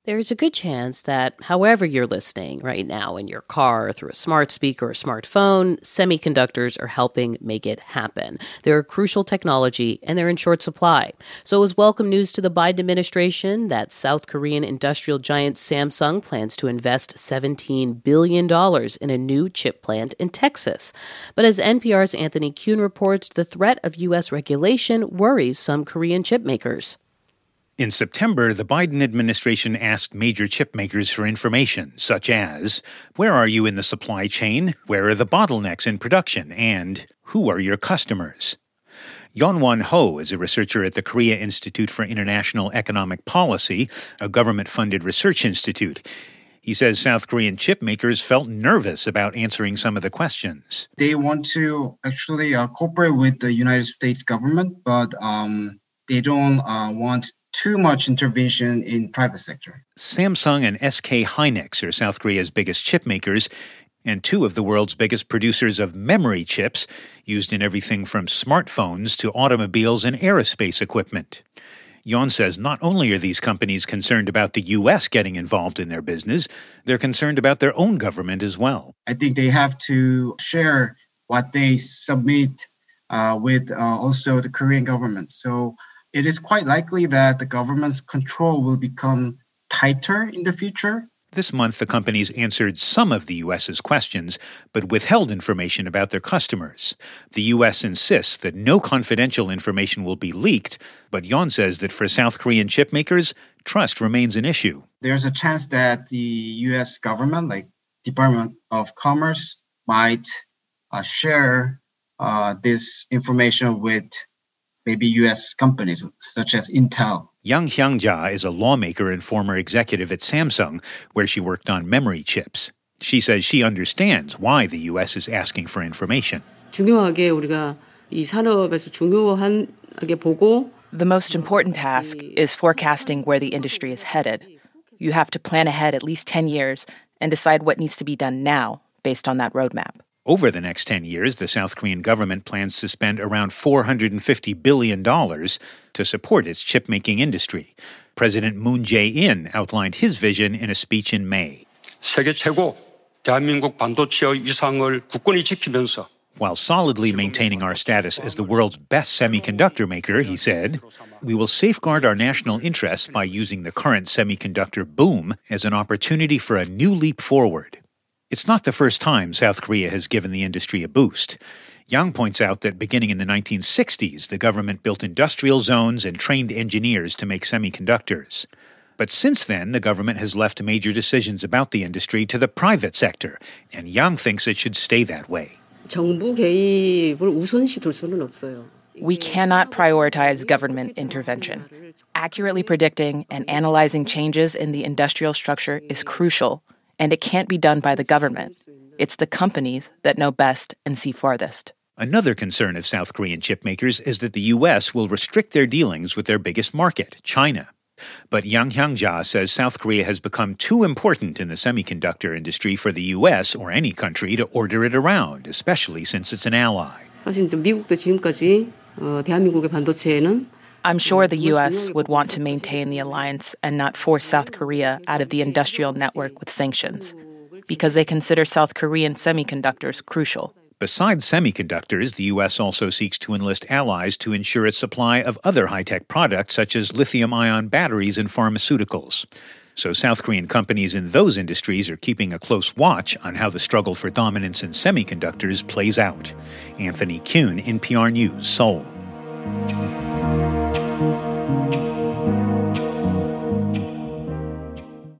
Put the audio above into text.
There's a good chance that however you're listening right now in your car, through a smart speaker or smartphone, semiconductors are helping make it happen. They're a crucial technology and they're in short supply. So it was welcome news to the Biden administration that South Korean industrial giant Samsung plans to invest $17 billion in a new chip plant in Texas. But as NPR's Anthony Kuhn reports, the threat of U.S. regulation worries some Korean chip makers. In September, the Biden administration asked major chip makers for information, such as, where are you in the supply chain? Where are the bottlenecks in production? And who are your customers? Yeonwon Ho is a researcher at the Korea Institute for International Economic Policy, a government-funded research institute. He says South Korean chip makers felt nervous about answering some of the questions. They want to actually cooperate with the United States government, but they don't want too much intervention in private sector. Samsung and SK Hynix are South Korea's biggest chip makers and two of the world's biggest producers of memory chips used in everything from smartphones to automobiles and aerospace equipment. Yeon says not only are these companies concerned about the U.S. getting involved in their business, they're concerned about their own government as well. I think they have to share what they submit with also the Korean government. So it is quite likely that the government's control will become tighter in the future. This month, the companies answered some of the U.S.'s questions, but withheld information about their customers. The U.S. insists that no confidential information will be leaked, but Yeon says that for South Korean chip makers, trust remains an issue. There's a chance that the U.S. government, like Department of Commerce, might share this information with maybe U.S. companies such as Intel. Yang Hyang-ja is a lawmaker and former executive at Samsung, where she worked on memory chips. She says she understands why the U.S. is asking for information. The most important task is forecasting where the industry is headed. You have to plan ahead at least 10 years and decide what needs to be done now based on that roadmap. Over the next 10 years, the South Korean government plans to spend around $450 billion to support its chip-making industry. President Moon Jae-in outlined his vision in a speech in May. 세계 최고 대한민국 반도체의 위상을 굳건히 지키면서 While solidly maintaining our status as the world's best semiconductor maker, he said, we will safeguard our national interests by using the current semiconductor boom as an opportunity for a new leap forward. It's not the first time South Korea has given the industry a boost. Yang points out that beginning in the 1960s, the government built industrial zones and trained engineers to make semiconductors. But since then, the government has left major decisions about the industry to the private sector, and Yang thinks it should stay that way. We cannot prioritize government intervention. Accurately predicting and analyzing changes in the industrial structure is crucial, and it can't be done by the government. It's the companies that know best and see farthest. Another concern of South Korean chip makers is that the U.S. will restrict their dealings with their biggest market, China. But Yang Hyang-ja says South Korea has become too important in the semiconductor industry for the U.S. or any country to order it around, especially since it's an ally. I'm sure the U.S. would want to maintain the alliance and not force South Korea out of the industrial network with sanctions, because they consider South Korean semiconductors crucial. Besides semiconductors, the U.S. also seeks to enlist allies to ensure its supply of other high-tech products such as lithium-ion batteries and pharmaceuticals. So South Korean companies in those industries are keeping a close watch on how the struggle for dominance in semiconductors plays out. Anthony Kuhn, NPR News, Seoul.